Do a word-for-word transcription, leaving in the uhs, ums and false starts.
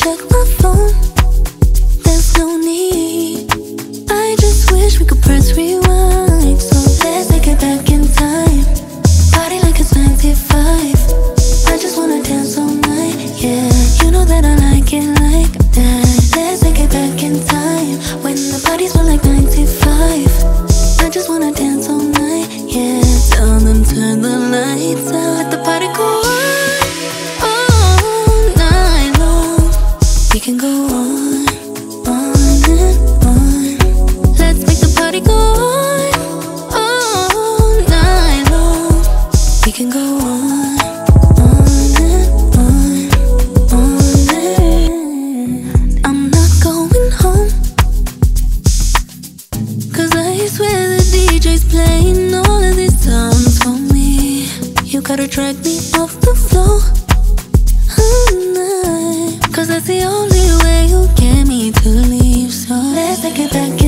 check my phone. There's no need. I just wish we could press rewind. So let's take it back in time. Party like it's ninety-five. I just wanna dance all night, yeah. You know that I like it like that. Let's take it back in time, when the parties were like ninety-five. I just wanna dance all night, yeah. Tell them turn the lights out, let the party go on all night long. We can go on, on and on. Let's make the party go on all night long. We can go on, on and on, on and I'm not going home, 'cause I swear the D J's playing all of these songs for me. You gotta drag me off the floor all night, 'cause that's the only way you get me to leave. So let's take it back